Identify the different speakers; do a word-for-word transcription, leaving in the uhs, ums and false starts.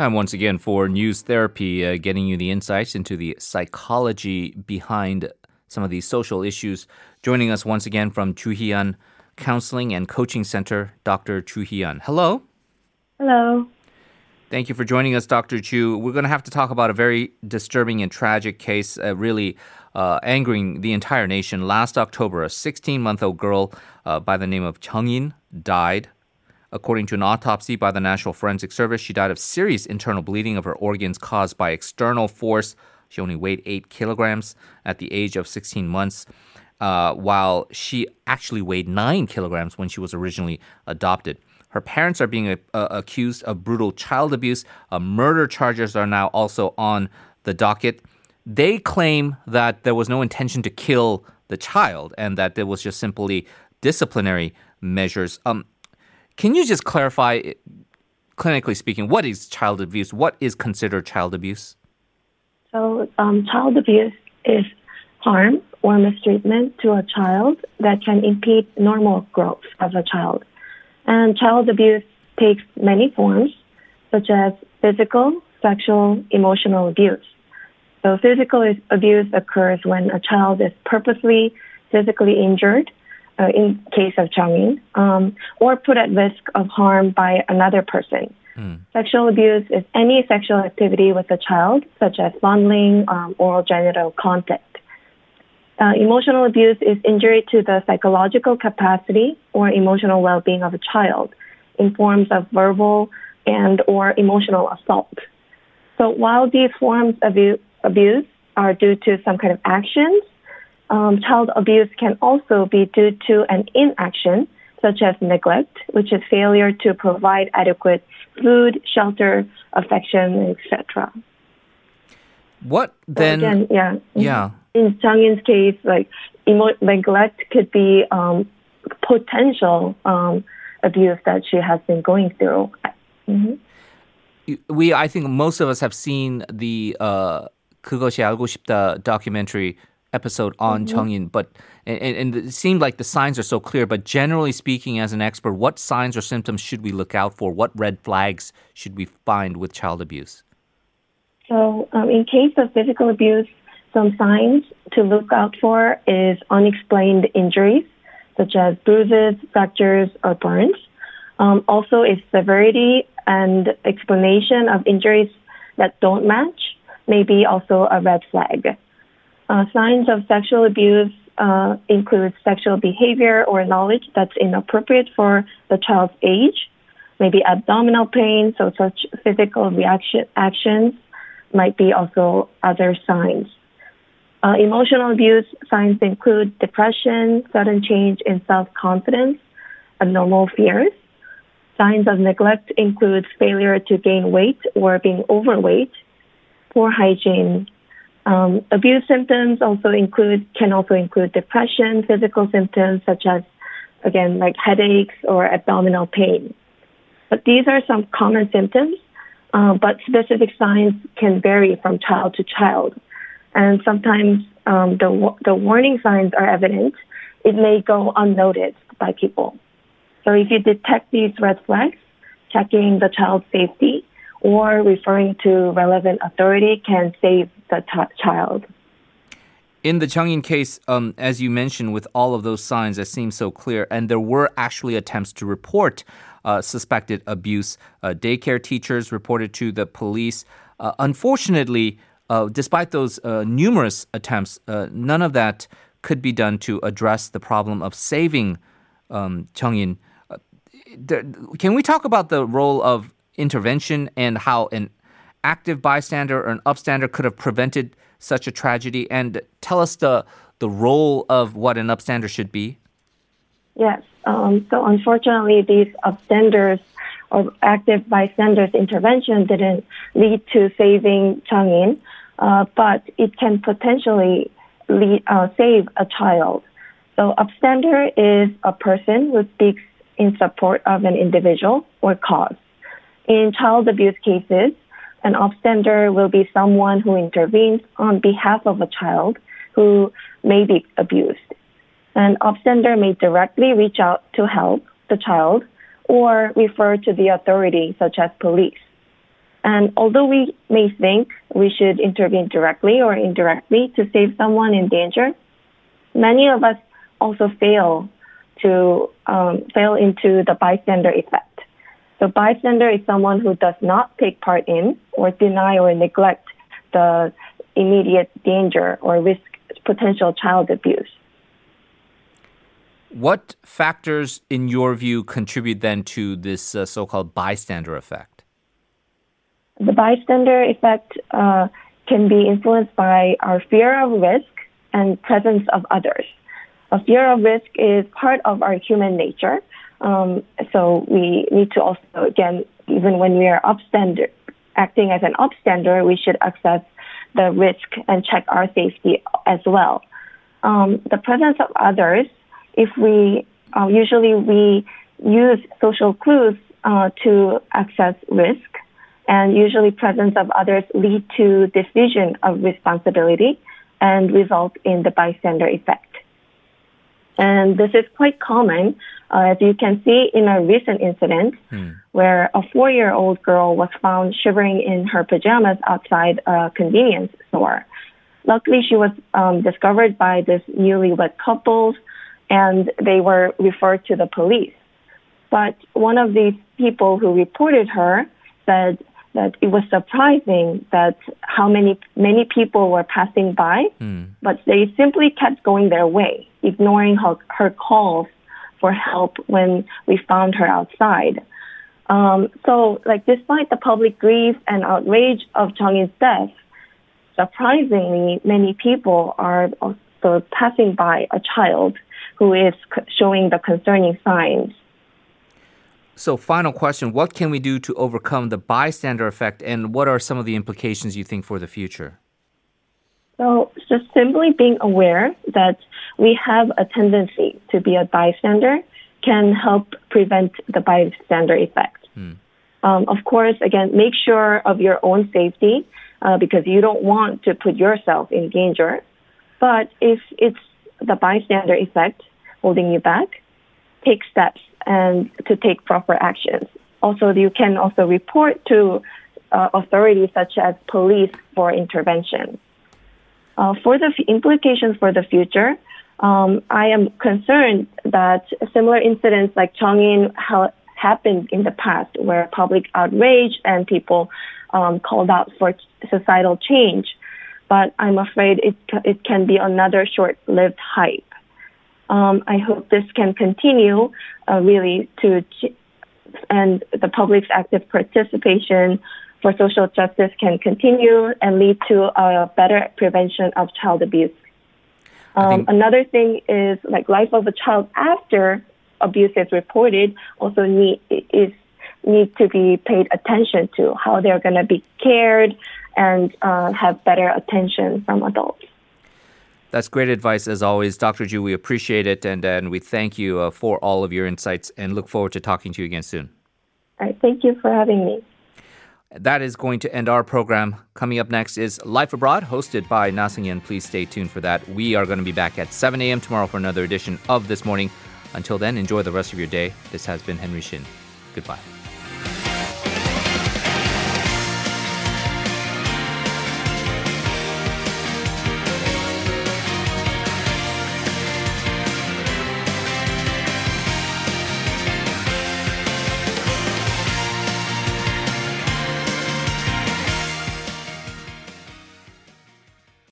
Speaker 1: Time once again for News Therapy, uh, getting you the insights into the psychology behind some of these social issues. Joining us once again from Chu Hee-yeon Counseling and Coaching Center, Doctor Chu Hee-yeon. Hello.
Speaker 2: Hello.
Speaker 1: Thank you for joining us, Doctor Chu. We're going to have to talk about a very disturbing and tragic case, uh, really uh, angering the entire nation. Last October, a sixteen-month-old girl uh, by the name of Chung-in died. According to an autopsy by the National Forensic Service, she died of serious internal bleeding of her organs caused by external force. She only weighed eight kilograms at the age of sixteen months, uh, while she actually weighed nine kilograms when she was originally adopted. Her parents are being uh, accused of brutal child abuse. Uh, murder charges are now also on the docket. They claim that there was no intention to kill the child and that there was just simply disciplinary measures. Um, Can you just clarify, clinically speaking, what is child abuse? What is considered child abuse?
Speaker 2: So um, child abuse is harm or mistreatment to a child that can impede normal growth of a child. And child abuse takes many forms, such as physical, sexual, emotional abuse. So physical abuse occurs when a child is purposely physically injured, Uh, in case of Chung-in, um, or put at risk of harm by another person. Mm. Sexual abuse is any sexual activity with a child, such as fondling, um, oral genital contact. Uh, emotional abuse is injury to the psychological capacity or emotional well-being of a child in forms of verbal and or emotional assault. So while these forms of abuse are due to some kind of actions, Um, child abuse can also be due to an inaction, such as neglect, which is failure to provide adequate food, shelter, affection, et cetera.
Speaker 1: What
Speaker 2: So
Speaker 1: then?
Speaker 2: again, yeah.
Speaker 1: Yeah.
Speaker 2: In Chung-in's case, like emo- neglect could be um, potential um, abuse that she has been going through. Mm-hmm.
Speaker 1: We, I think most of us have seen the uh, 그것이 알고 싶다 documentary episode on mm-hmm. Chung-in, but and, and it seemed like the signs are so clear, but generally speaking, as an expert, what signs or symptoms should we look out for? What red flags should we find with child abuse?
Speaker 2: So um, in case of physical abuse, some signs to look out for is unexplained injuries, such as bruises, fractures, or burns. Um, also, its severity and explanation of injuries that don't match may be also a red flag. Uh, signs of sexual abuse uh, include sexual behavior or knowledge that's inappropriate for the child's age, maybe abdominal pain, so such physical reaction actions might be also other signs. Uh, emotional abuse signs include depression, sudden change in self-confidence, abnormal fears. Signs of neglect include failure to gain weight or being overweight, poor hygiene. Um, abuse symptoms also include can also include depression, physical symptoms such as, again, like headaches or abdominal pain. But these are some common symptoms, uh, but specific signs can vary from child to child. And sometimes um, the the warning signs are evident. It may go unnoticed by people. So if you detect these red flags, checking the child's safety or referring to relevant authority can save the t- child.
Speaker 1: In the Chung-in case, um, as you mentioned, with all of those signs that seem so clear, and there were actually attempts to report uh, suspected abuse. Uh, daycare teachers reported to the police. Uh, unfortunately, uh, despite those uh, numerous attempts, uh, none of that could be done to address the problem of saving um, Chung-in. Uh, there, can we talk about the role of intervention and how an active bystander or an upstander could have prevented such a tragedy, and tell us the the role of what an upstander should be?
Speaker 2: Yes. Um, so unfortunately, these upstanders or active bystanders intervention didn't lead to saving Chung-in, uh, but it can potentially lead, uh, save a child. So upstander is a person who speaks in support of an individual or cause. In child abuse cases, an upstander will be someone who intervenes on behalf of a child who may be abused. An upstander may directly reach out to help the child or refer to the authority, such as police. And although we may think we should intervene directly or indirectly to save someone in danger, many of us also fail to um, fail into the bystander effect. So bystander is someone who does not take part in or deny or neglect the immediate danger or risk potential child abuse.
Speaker 1: What factors, in your view, contribute then to this uh, so-called bystander effect?
Speaker 2: The bystander effect uh, can be influenced by our fear of risk and presence of others. A fear of risk is part of our human nature. Um, so we need to also, again, even when we are upstander, acting as an upstander, we should assess the risk and check our safety as well. Um, the presence of others, if we, uh, usually we use social clues uh, to assess risk, and usually presence of others lead to diffusion of responsibility and result in the bystander effect. And this is quite common, uh, as you can see in a recent incident hmm. where a four-year-old girl was found shivering in her pajamas outside a convenience store. Luckily, she was um, discovered by this newlywed couple, and they were referred to the police. But one of these people who reported her said that it was surprising that how many many people were passing by, mm. but they simply kept going their way, ignoring her, her calls for help when we found her outside. Um, so, like, despite the public grief and outrage of Jung-in's death, surprisingly, many people are also passing by a child who is c- showing the concerning signs.
Speaker 1: So, final question, what can we do to overcome the bystander effect, and what are some of the implications you think for the future?
Speaker 2: So, just simply being aware that we have a tendency to be a bystander can help prevent the bystander effect. Hmm. Um, of course, again, make sure of your own safety uh, because you don't want to put yourself in danger. But if it's the bystander effect holding you back, take steps and to take proper actions. Also, you can also report to uh, authorities such as police for intervention. Uh, for the f- implications for the future, um, I am concerned that similar incidents like Jung-in ha- happened in the past, where public outrage and people um, called out for societal change. But I'm afraid it c- it can be another short-lived hype. Um, I hope this can continue, uh, really, to ch- and the public's active participation for social justice can continue and lead to a better prevention of child abuse. Um, think- another thing is, like, life of a child after abuse is reported also need is need to be paid attention to, how they're going to be cared and uh, have better attention from adults.
Speaker 1: That's great advice, as always. Doctor Ju, we appreciate it, and, and we thank you uh, for all of your insights and look forward to talking to you again soon.
Speaker 2: All right. Thank you for having me.
Speaker 1: That is going to end our program. Coming up next is Life Abroad, hosted by Na Seung-yeon. Please stay tuned for that. We are going to be back at seven a.m. tomorrow for another edition of This Morning. Until then, enjoy the rest of your day. This has been Henry Shin. Goodbye.